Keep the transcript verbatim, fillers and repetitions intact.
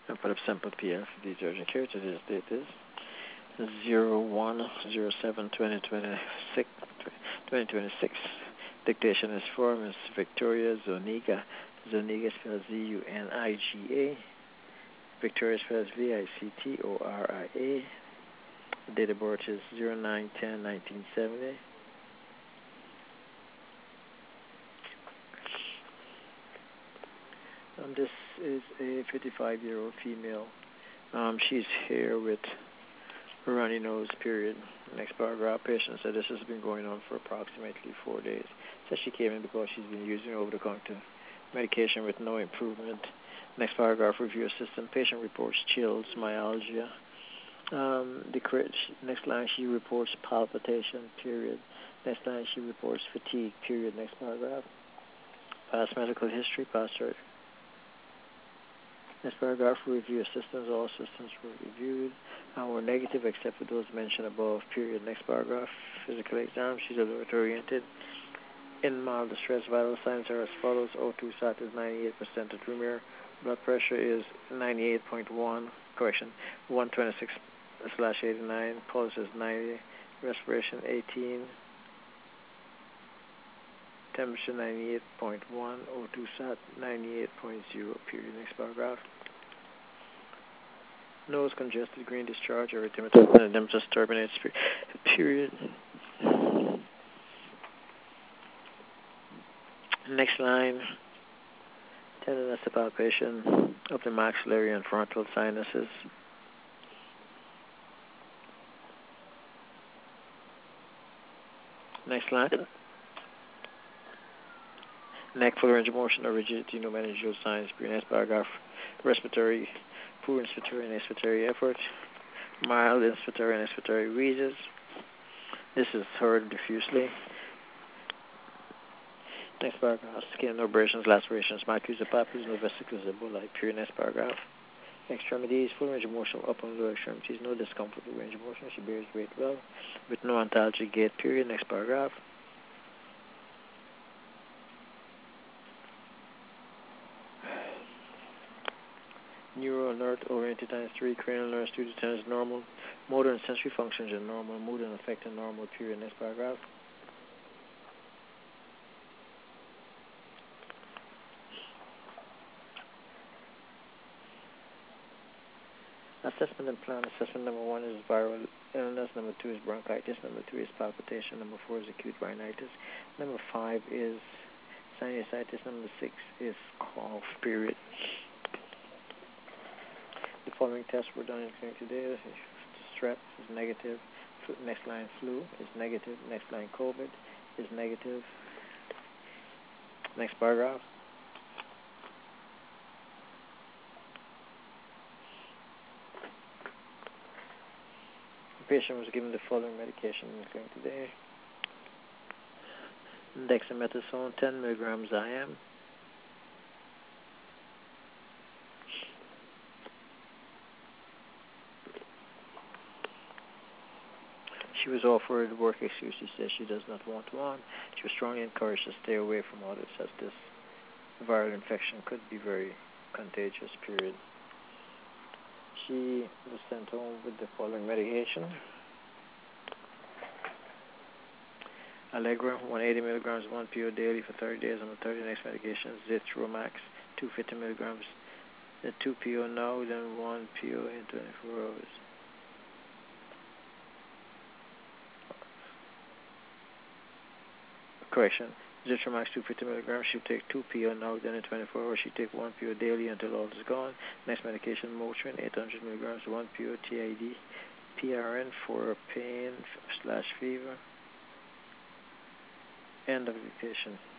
And for the sample P F, the urgent care, today's date is zero one zero seven twenty twenty-six. twenty twenty-six. Dictation is for Miss Victoria Zuniga. Zuniga spells Z U N I G A. Victoria spells V I C T O R I A. Date of birth is zero nine ten nineteen seventy. Um, this is a fifty-five-year-old female. Um, she's here with a runny nose, period. Next paragraph, patient said this has been going on for approximately four days. Says she came in because she's been using over-the-counter medication with no improvement. Next paragraph, review assistant. Patient reports chills, myalgia. Um, the next line, she reports palpitation, period. Next line, she reports fatigue, period. Next paragraph. Past medical history, past surgery. Next paragraph, review assistants. All systems were reviewed and were negative except for those mentioned above, period. Next paragraph, physical exam. She's alert oriented. In mild distress, vital signs are as follows. O two sat is ninety-eight percent at room air. Blood pressure is ninety-eight point one, correction, one twenty-six slash eighty-nine. Pulse is ninety. Respiration eighteen. Temperature ninety-eight point one. O two sat ninety-eight point zero, period. Next paragraph. Nose congested, green discharge, erythematous, and edematous turbinates, period. Next line. Tenderness of palpation of the maxillary and frontal sinuses. Next line. Neck, full range of motion or rigidity, no managerial signs. Next paragraph. Respiratory, poor inspiratory and expiratory effort. Mild inspiratory and expiratory wheezes. This is heard diffusely. Next paragraph. Skin, no abrasions, lacerations, macular papules, no vesicles, emboli. Period. Next paragraph. Extremities, full range of motion, upper and lower extremities, no discomfort with range of motion. She bears weight well, with no ontology gait. Period. Next paragraph. Neural alert, oriented times three, cranial nerves two to ten is normal. Motor and sensory functions are normal. Mood and affect are normal. Period. Next paragraph. Assessment and plan. Assessment number one is viral illness. Number two is bronchitis. Number three is palpitation. Number four is acute rhinitis. Number five is sinusitis. Number six is cough. Period. The following tests were done in clinic today. Strep is negative. Next line, flu is negative. Next line, COVID is negative. Next paragraph. The patient was given the following medication in clinic today. Dexamethasone, ten milligrams I M. She was offered work excuse. She says she does not want one. She was strongly encouraged to stay away from others as this viral infection could be very contagious, period. She was sent home with the following medication. Allegra, one hundred eighty milligrams, one P O daily for thirty days. On the thirty next medication, Zithromax, two hundred fifty milligrams, then two P O now, then one P O in twenty-four hours. Correction. Zithromax two hundred fifty milligrams, she take two P O now, then in twenty-four hours she take one P O daily until all is gone. Next medication, Motrin, eight hundred milligrams, one P O T I D, P R N for pain slash fever. End of dictation.